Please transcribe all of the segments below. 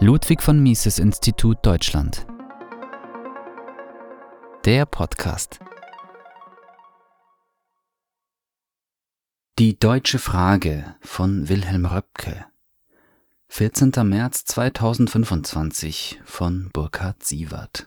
Ludwig von Mises Institut Deutschland. Der Podcast. Die deutsche Frage von Wilhelm Röpke. 14. März 2025 von Burkhard Siewert.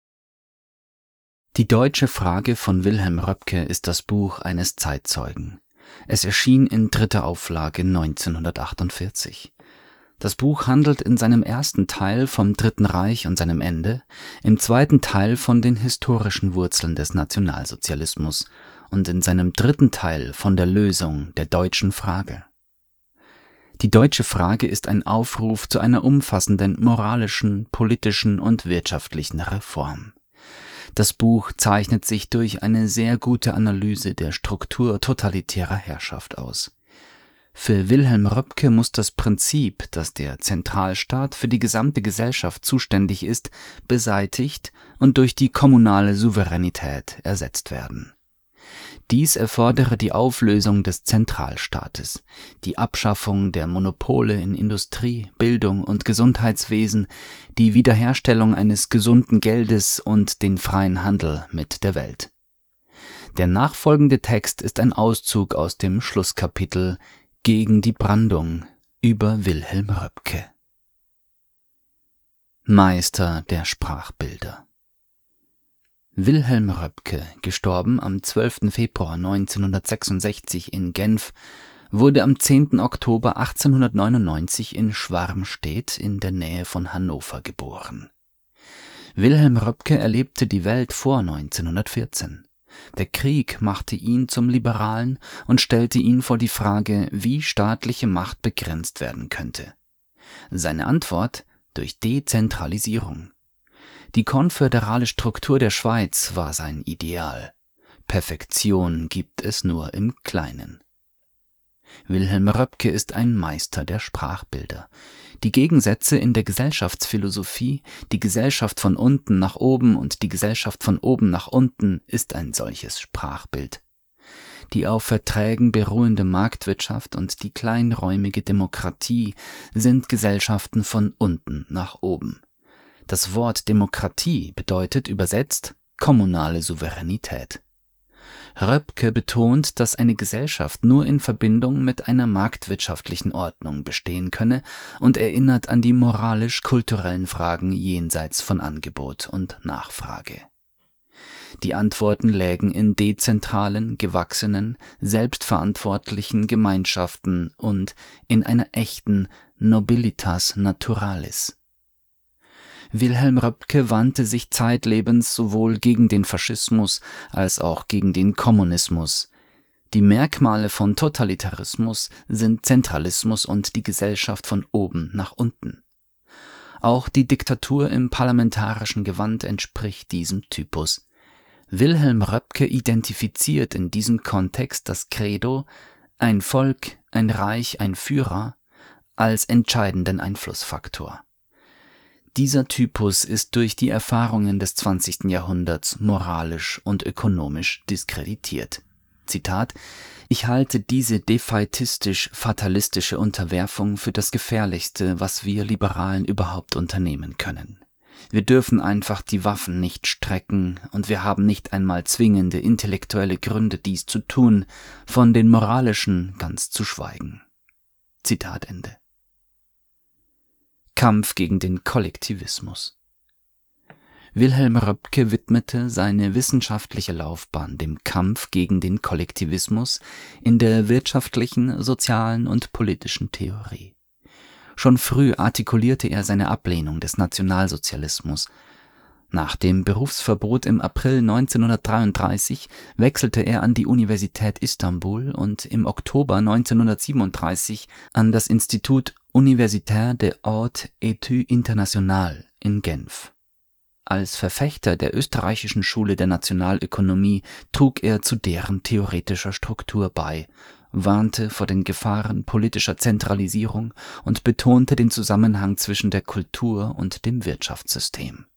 Die deutsche Frage von Wilhelm Röpke ist das Buch eines Zeitzeugen. Es erschien in 3. Auflage 1948. Das Buch handelt in seinem ersten Teil vom Dritten Reich und seinem Ende, im zweiten Teil von den historischen Wurzeln des Nationalsozialismus und in seinem dritten Teil von der Lösung der deutschen Frage. Die deutsche Frage ist ein Aufruf zu einer umfassenden moralischen, politischen und wirtschaftlichen Reform. Das Buch zeichnet sich durch eine sehr gute Analyse der Struktur totalitärer Herrschaft aus. Für Wilhelm Röpke muss das Prinzip, dass der Zentralstaat für die gesamte Gesellschaft zuständig ist, beseitigt und durch die kommunale Souveränität ersetzt werden. Dies erfordere die Auflösung des Zentralstaates, die Abschaffung der Monopole in Industrie, Bildung und Gesundheitswesen, die Wiederherstellung eines gesunden Geldes und den freien Handel mit der Welt. Der nachfolgende Text ist ein Auszug aus dem Schlusskapitel Gegen die Brandung über Wilhelm Röpke. Meister der Sprachbilder. Wilhelm Röpke, gestorben am 12. Februar 1966 in Genf, wurde am 10. Oktober 1899 in Schwarmstedt in der Nähe von Hannover geboren. Wilhelm Röpke erlebte die Welt vor 1914. Der Krieg machte ihn zum Liberalen und stellte ihn vor die Frage, wie staatliche Macht begrenzt werden könnte. Seine Antwort: durch Dezentralisierung. Die konföderale Struktur der Schweiz war sein Ideal. Perfektion gibt es nur im Kleinen. Wilhelm Röpke ist ein Meister der Sprachbilder. Die Gegensätze in der Gesellschaftsphilosophie, die Gesellschaft von unten nach oben und die Gesellschaft von oben nach unten, ist ein solches Sprachbild. Die auf Verträgen beruhende Marktwirtschaft und die kleinräumige Demokratie sind Gesellschaften von unten nach oben. Das Wort Demokratie bedeutet übersetzt kommunale Souveränität. Röpke betont, dass eine Gesellschaft nur in Verbindung mit einer marktwirtschaftlichen Ordnung bestehen könne und erinnert an die moralisch-kulturellen Fragen jenseits von Angebot und Nachfrage. Die Antworten lägen in dezentralen, gewachsenen, selbstverantwortlichen Gemeinschaften und in einer echten Nobilitas Naturalis. Wilhelm Röpke wandte sich zeitlebens sowohl gegen den Faschismus als auch gegen den Kommunismus. Die Merkmale von Totalitarismus sind Zentralismus und die Gesellschaft von oben nach unten. Auch die Diktatur im parlamentarischen Gewand entspricht diesem Typus. Wilhelm Röpke identifiziert in diesem Kontext das Credo „Ein Volk, ein Reich, ein Führer“ als entscheidenden Einflussfaktor. Dieser Typus ist durch die Erfahrungen des 20. Jahrhunderts moralisch und ökonomisch diskreditiert. Zitat: Ich halte diese defaitistisch-fatalistische Unterwerfung für das Gefährlichste, was wir Liberalen überhaupt unternehmen können. Wir dürfen einfach die Waffen nicht strecken und wir haben nicht einmal zwingende intellektuelle Gründe, dies zu tun, von den moralischen ganz zu schweigen. Zitat Ende. Kampf gegen den Kollektivismus. Wilhelm Röpke widmete seine wissenschaftliche Laufbahn dem Kampf gegen den Kollektivismus in der wirtschaftlichen, sozialen und politischen Theorie. Schon früh artikulierte er seine Ablehnung des Nationalsozialismus. Nach dem Berufsverbot im April 1933 wechselte er an die Universität Istanbul und im Oktober 1937 an das Institut Universitaire des Hautes Études Internationales in Genf. Als Verfechter der österreichischen Schule der Nationalökonomie trug er zu deren theoretischer Struktur bei, warnte vor den Gefahren politischer Zentralisierung und betonte den Zusammenhang zwischen der Kultur und dem Wirtschaftssystem.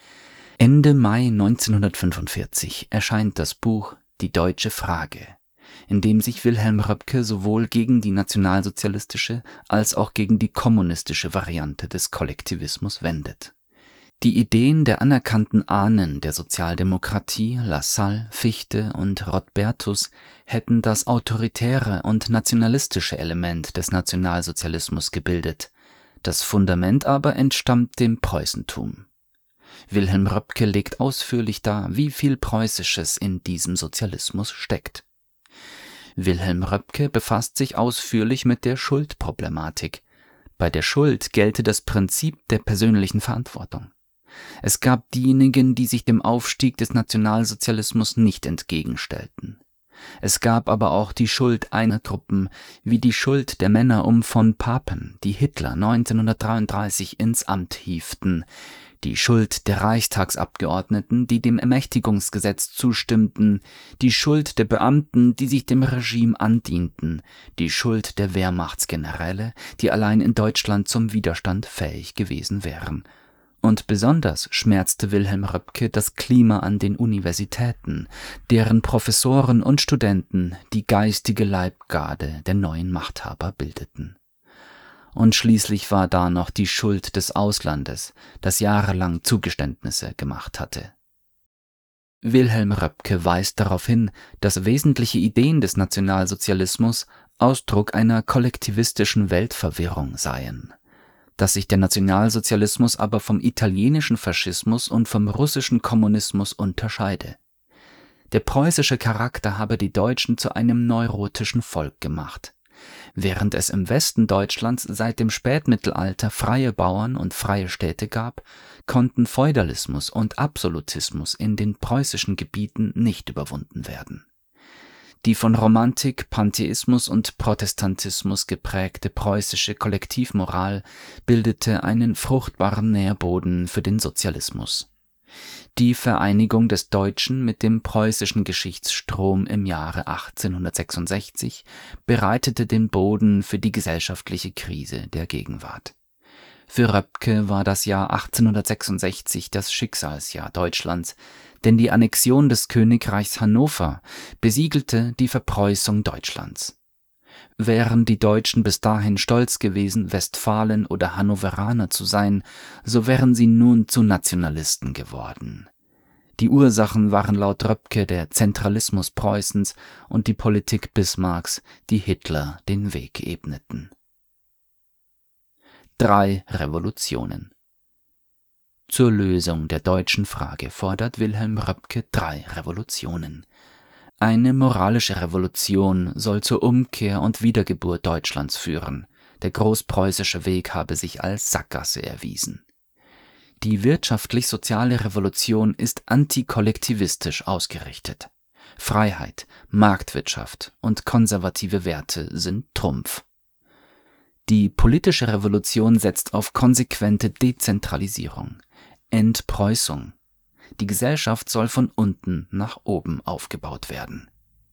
Ende Mai 1945 erscheint das Buch Die deutsche Frage. in dem sich Wilhelm Röpke sowohl gegen die nationalsozialistische als auch gegen die kommunistische Variante des Kollektivismus wendet. Die Ideen der anerkannten Ahnen der Sozialdemokratie, Lassalle, Fichte und Rodbertus, hätten das autoritäre und nationalistische Element des Nationalsozialismus gebildet, das Fundament aber entstammt dem Preußentum. Wilhelm Röpke legt ausführlich dar, wie viel Preußisches in diesem Sozialismus steckt. Wilhelm Röpke befasst sich ausführlich mit der Schuldproblematik. Bei der Schuld gelte das Prinzip der persönlichen Verantwortung. Es gab diejenigen, die sich dem Aufstieg des Nationalsozialismus nicht entgegenstellten. Es gab aber auch die Schuld einer Gruppen, wie die Schuld der Männer um von Papen, die Hitler 1933 ins Amt hieften, die Schuld der Reichstagsabgeordneten, die dem Ermächtigungsgesetz zustimmten, die Schuld der Beamten, die sich dem Regime andienten, die Schuld der Wehrmachtsgeneräle, die allein in Deutschland zum Widerstand fähig gewesen wären. Und besonders schmerzte Wilhelm Röpke das Klima an den Universitäten, deren Professoren und Studenten die geistige Leibgarde der neuen Machthaber bildeten. Und schließlich war da noch die Schuld des Auslandes, das jahrelang Zugeständnisse gemacht hatte. Wilhelm Röpke weist darauf hin, dass wesentliche Ideen des Nationalsozialismus Ausdruck einer kollektivistischen Weltverwirrung seien. Dass sich der Nationalsozialismus aber vom italienischen Faschismus und vom russischen Kommunismus unterscheide. Der preußische Charakter habe die Deutschen zu einem neurotischen Volk gemacht. Während es im Westen Deutschlands seit dem Spätmittelalter freie Bauern und freie Städte gab, konnten Feudalismus und Absolutismus in den preußischen Gebieten nicht überwunden werden. Die von Romantik, Pantheismus und Protestantismus geprägte preußische Kollektivmoral bildete einen fruchtbaren Nährboden für den Sozialismus. Die Vereinigung des Deutschen mit dem preußischen Geschichtsstrom im Jahre 1866 bereitete den Boden für die gesellschaftliche Krise der Gegenwart. Für Röpke war das Jahr 1866 das Schicksalsjahr Deutschlands, denn die Annexion des Königreichs Hannover besiegelte die Verpreußung Deutschlands. Wären die Deutschen bis dahin stolz gewesen, Westfalen oder Hannoveraner zu sein, so wären sie nun zu Nationalisten geworden. Die Ursachen waren laut Röpke der Zentralismus Preußens und die Politik Bismarcks, die Hitler den Weg ebneten. 3 Revolutionen. Zur Lösung der deutschen Frage fordert Wilhelm Röpke 3 Revolutionen. Eine moralische Revolution soll zur Umkehr und Wiedergeburt Deutschlands führen. Der großpreußische Weg habe sich als Sackgasse erwiesen. Die wirtschaftlich-soziale Revolution ist antikollektivistisch ausgerichtet. Freiheit, Marktwirtschaft und konservative Werte sind Trumpf. Die politische Revolution setzt auf konsequente Dezentralisierung, Entpreußung. Die Gesellschaft soll von unten nach oben aufgebaut werden.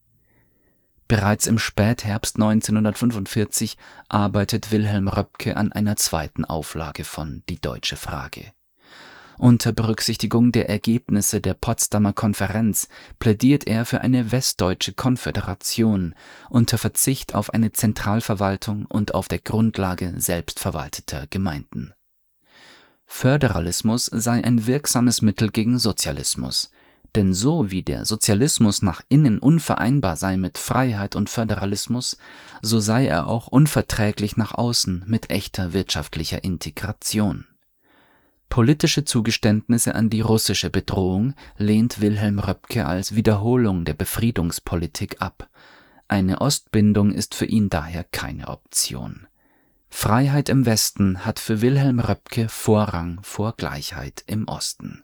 Bereits im Spätherbst 1945 arbeitet Wilhelm Röpke an einer zweiten Auflage von Die deutsche Frage. Unter Berücksichtigung der Ergebnisse der Potsdamer Konferenz plädiert er für eine westdeutsche Konföderation unter Verzicht auf eine Zentralverwaltung und auf der Grundlage selbstverwalteter Gemeinden. Föderalismus sei ein wirksames Mittel gegen Sozialismus, denn so wie der Sozialismus nach innen unvereinbar sei mit Freiheit und Föderalismus, so sei er auch unverträglich nach außen mit echter wirtschaftlicher Integration. Politische Zugeständnisse an die russische Bedrohung lehnt Wilhelm Röpke als Wiederholung der Befriedungspolitik ab. Eine Ostbindung ist für ihn daher keine Option. Freiheit im Westen hat für Wilhelm Röpke Vorrang vor Gleichheit im Osten.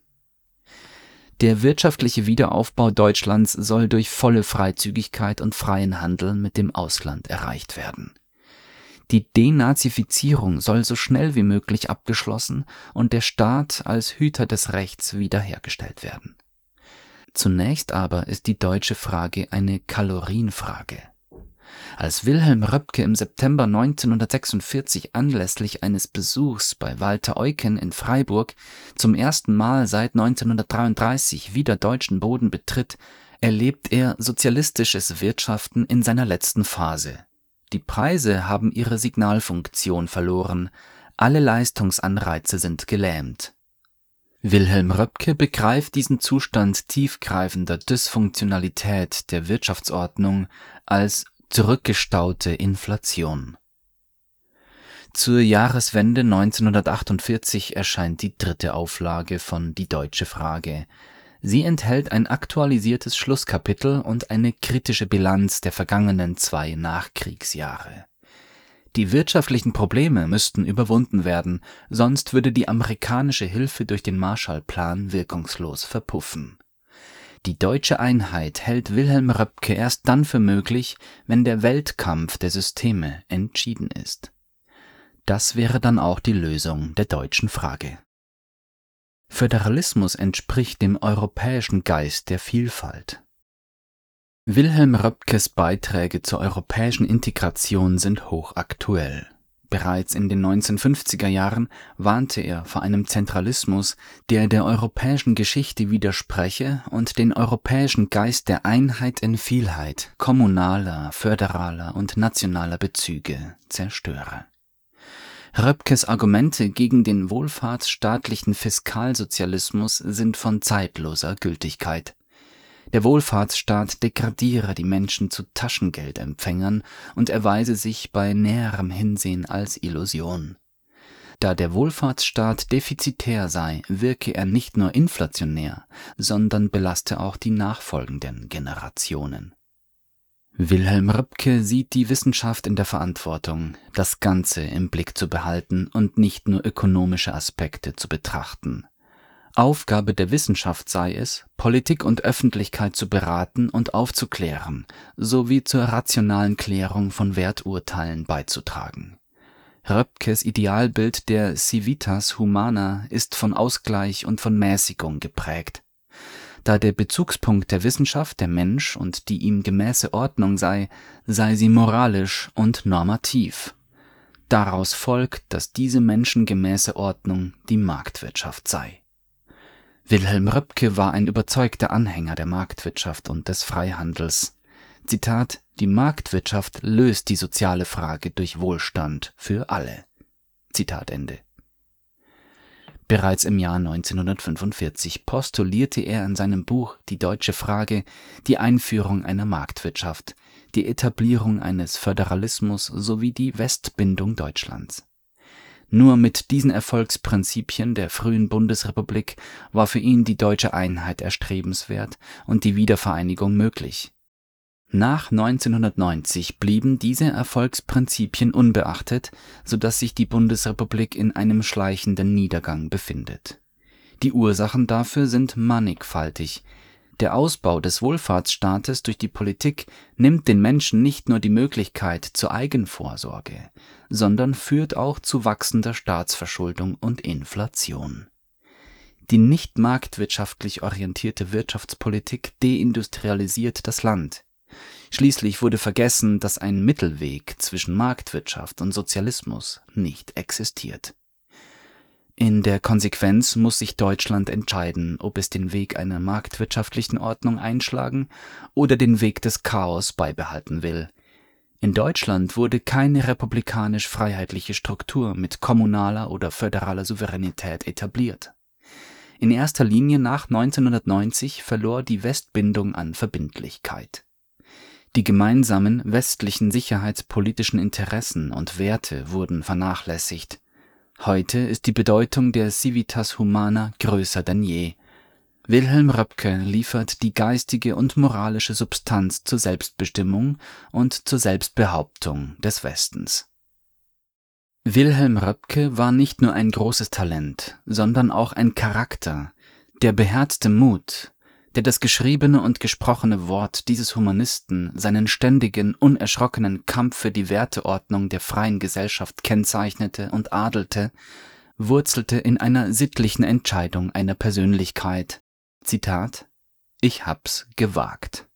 Der wirtschaftliche Wiederaufbau Deutschlands soll durch volle Freizügigkeit und freien Handel mit dem Ausland erreicht werden. Die Denazifizierung soll so schnell wie möglich abgeschlossen und der Staat als Hüter des Rechts wiederhergestellt werden. Zunächst aber ist die deutsche Frage eine Kalorienfrage. Als Wilhelm Röpke im September 1946 anlässlich eines Besuchs bei Walter Eucken in Freiburg zum ersten Mal seit 1933 wieder deutschen Boden betritt, erlebt er sozialistisches Wirtschaften in seiner letzten Phase. Die Preise haben ihre Signalfunktion verloren, alle Leistungsanreize sind gelähmt. Wilhelm Röpke begreift diesen Zustand tiefgreifender Dysfunktionalität der Wirtschaftsordnung als zurückgestaute Inflation. Zur Jahreswende 1948 erscheint die 3. Auflage von Die deutsche Frage. Sie enthält ein aktualisiertes Schlusskapitel und eine kritische Bilanz der vergangenen 2 Nachkriegsjahre. Die wirtschaftlichen Probleme müssten überwunden werden, sonst würde die amerikanische Hilfe durch den Marshallplan wirkungslos verpuffen. Die deutsche Einheit hält Wilhelm Röpke erst dann für möglich, wenn der Weltkampf der Systeme entschieden ist. Das wäre dann auch die Lösung der deutschen Frage. Föderalismus entspricht dem europäischen Geist der Vielfalt. Wilhelm Röpkes Beiträge zur europäischen Integration sind hochaktuell. Bereits in den 1950er Jahren warnte er vor einem Zentralismus, der europäischen Geschichte widerspreche und den europäischen Geist der Einheit in Vielheit kommunaler, föderaler und nationaler Bezüge zerstöre. Röpkes Argumente gegen den wohlfahrtsstaatlichen Fiskalsozialismus sind von zeitloser Gültigkeit. Der Wohlfahrtsstaat degradiere die Menschen zu Taschengeldempfängern und erweise sich bei näherem Hinsehen als Illusion. Da der Wohlfahrtsstaat defizitär sei, wirke er nicht nur inflationär, sondern belaste auch die nachfolgenden Generationen. Wilhelm Röpke sieht die Wissenschaft in der Verantwortung, das Ganze im Blick zu behalten und nicht nur ökonomische Aspekte zu betrachten. Aufgabe der Wissenschaft sei es, Politik und Öffentlichkeit zu beraten und aufzuklären, sowie zur rationalen Klärung von Werturteilen beizutragen. Röpkes Idealbild der Civitas Humana ist von Ausgleich und von Mäßigung geprägt. Da der Bezugspunkt der Wissenschaft der Mensch und die ihm gemäße Ordnung sei sie moralisch und normativ. Daraus folgt, dass diese menschengemäße Ordnung die Marktwirtschaft sei. Wilhelm Röpke war ein überzeugter Anhänger der Marktwirtschaft und des Freihandels. Zitat: Die Marktwirtschaft löst die soziale Frage durch Wohlstand für alle. Zitat Ende. Bereits im Jahr 1945 postulierte er in seinem Buch Die deutsche Frage die Einführung einer Marktwirtschaft, die Etablierung eines Föderalismus sowie die Westbindung Deutschlands. Nur mit diesen Erfolgsprinzipien der frühen Bundesrepublik war für ihn die deutsche Einheit erstrebenswert und die Wiedervereinigung möglich. Nach 1990 blieben diese Erfolgsprinzipien unbeachtet, sodass sich die Bundesrepublik in einem schleichenden Niedergang befindet. Die Ursachen dafür sind mannigfaltig. Der Ausbau des Wohlfahrtsstaates durch die Politik nimmt den Menschen nicht nur die Möglichkeit zur Eigenvorsorge, sondern führt auch zu wachsender Staatsverschuldung und Inflation. Die nicht marktwirtschaftlich orientierte Wirtschaftspolitik deindustrialisiert das Land. Schließlich wurde vergessen, dass ein Mittelweg zwischen Marktwirtschaft und Sozialismus nicht existiert. In der Konsequenz muss sich Deutschland entscheiden, ob es den Weg einer marktwirtschaftlichen Ordnung einschlagen oder den Weg des Chaos beibehalten will. In Deutschland wurde keine republikanisch-freiheitliche Struktur mit kommunaler oder föderaler Souveränität etabliert. In erster Linie nach 1990 verlor die Westbindung an Verbindlichkeit. Die gemeinsamen westlichen sicherheitspolitischen Interessen und Werte wurden vernachlässigt. Heute ist die Bedeutung der Civitas Humana größer denn je. Wilhelm Röpke liefert die geistige und moralische Substanz zur Selbstbestimmung und zur Selbstbehauptung des Westens. Wilhelm Röpke war nicht nur ein großes Talent, sondern auch ein Charakter, der beherzte Mut, der das geschriebene und gesprochene Wort dieses Humanisten seinen ständigen, unerschrockenen Kampf für die Werteordnung der freien Gesellschaft kennzeichnete und adelte, wurzelte in einer sittlichen Entscheidung einer Persönlichkeit. Zitat: Ich hab's gewagt.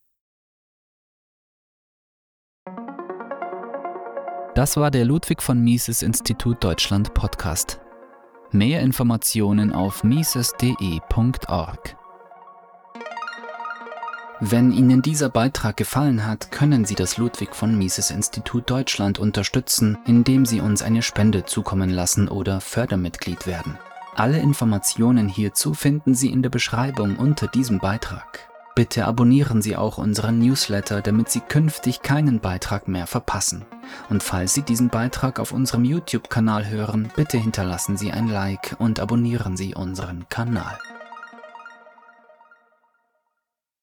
Das war der Ludwig von Mises Institut Deutschland Podcast. Mehr Informationen auf mises.de.org. Wenn Ihnen dieser Beitrag gefallen hat, können Sie das Ludwig von Mises Institut Deutschland unterstützen, indem Sie uns eine Spende zukommen lassen oder Fördermitglied werden. Alle Informationen hierzu finden Sie in der Beschreibung unter diesem Beitrag. Bitte abonnieren Sie auch unseren Newsletter, damit Sie künftig keinen Beitrag mehr verpassen. Und falls Sie diesen Beitrag auf unserem YouTube-Kanal hören, bitte hinterlassen Sie ein Like und abonnieren Sie unseren Kanal.